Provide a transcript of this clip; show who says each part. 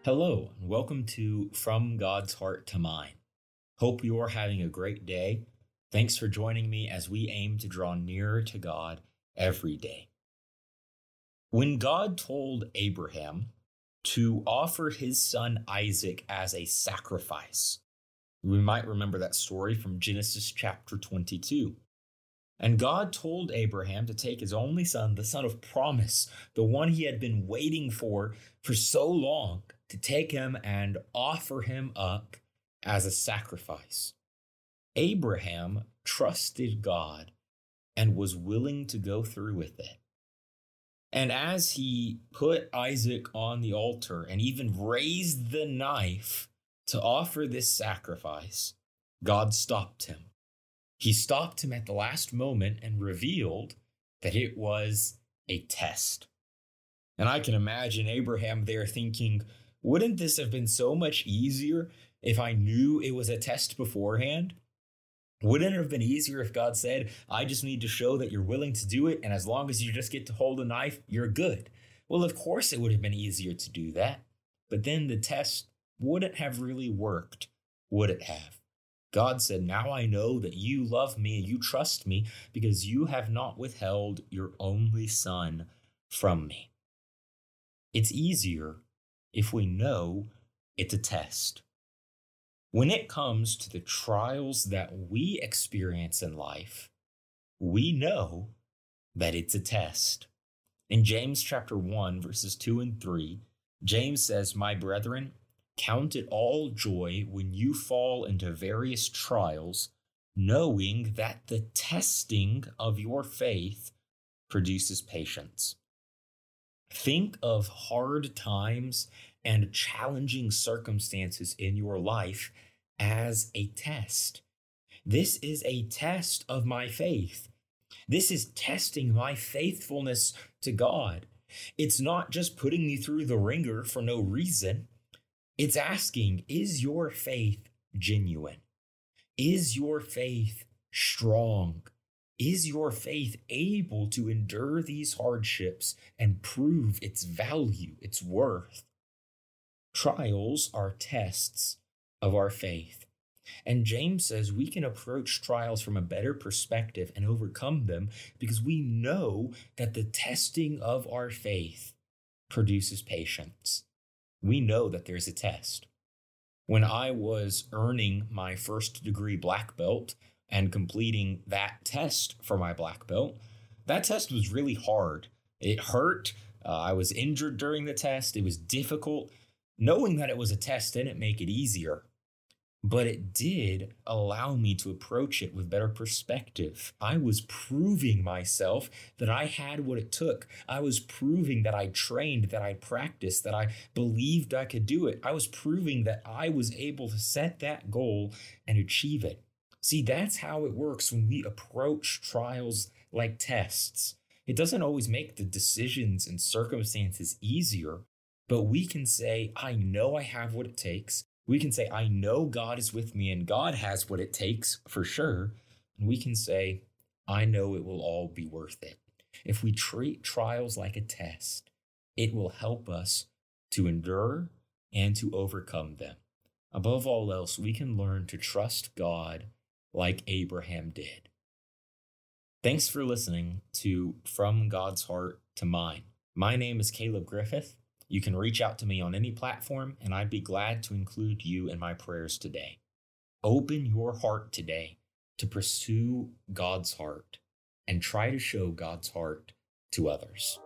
Speaker 1: Hello, and welcome to From God's Heart to Mine. Hope you're having a great day. Thanks for joining me as we aim to draw nearer to God every day. When God told Abraham to offer his son Isaac as a sacrifice, we might remember that story from Genesis chapter 22. And God told Abraham to take his only son, the son of promise, the one he had been waiting for so long, to take him and offer him up as a sacrifice. Abraham trusted God and was willing to go through with it. And as he put Isaac on the altar and even raised the knife to offer this sacrifice, God stopped him. He stopped him at the last moment and revealed that it was a test. And I can imagine Abraham there thinking, wouldn't this have been so much easier if I knew it was a test beforehand? Wouldn't it have been easier if God said, I just need to show that you're willing to do it, and as long as you just get to hold a knife, you're good? Well, of course it would have been easier to do that, but then the test wouldn't have really worked, would it have? God said, now I know that you love me and you trust me because you have not withheld your only son from me. It's easier if we know it's a test. When it comes to the trials that we experience in life, we know that it's a test. In James chapter 1, verses 2 and 3, James says, my brethren, count it all joy when you fall into various trials, knowing that the testing of your faith produces patience. Think of hard times and challenging circumstances in your life as a test. This is a test of my faith. This is testing my faithfulness to God. It's not just putting me through the ringer for no reason. It's asking, is your faith genuine? Is your faith strong? Is your faith able to endure these hardships and prove its value, its worth? Trials are tests of our faith. And James says we can approach trials from a better perspective and overcome them because we know that the testing of our faith produces patience. We know that there's a test. When I was earning my first degree black belt and completing that test for my black belt, that test was really hard. It hurt. I was injured during the test. It was difficult. Knowing that it was a test didn't make it easier, but it did allow me to approach it with better perspective. I was proving myself that I had what it took. I was proving that I trained, that I practiced, that I believed I could do it. I was proving that I was able to set that goal and achieve it. See, that's how it works when we approach trials like tests. It doesn't always make the decisions and circumstances easier, but we can say, I know I have what it takes. We can say, I know God is with me and God has what it takes for sure. And we can say, I know it will all be worth it. If we treat trials like a test, it will help us to endure and to overcome them. Above all else, we can learn to trust God like Abraham did. Thanks for listening to From God's Heart to Mine. My name is Caleb Griffith. You can reach out to me on any platform, and I'd be glad to include you in my prayers today. Open your heart today to pursue God's heart and try to show God's heart to others.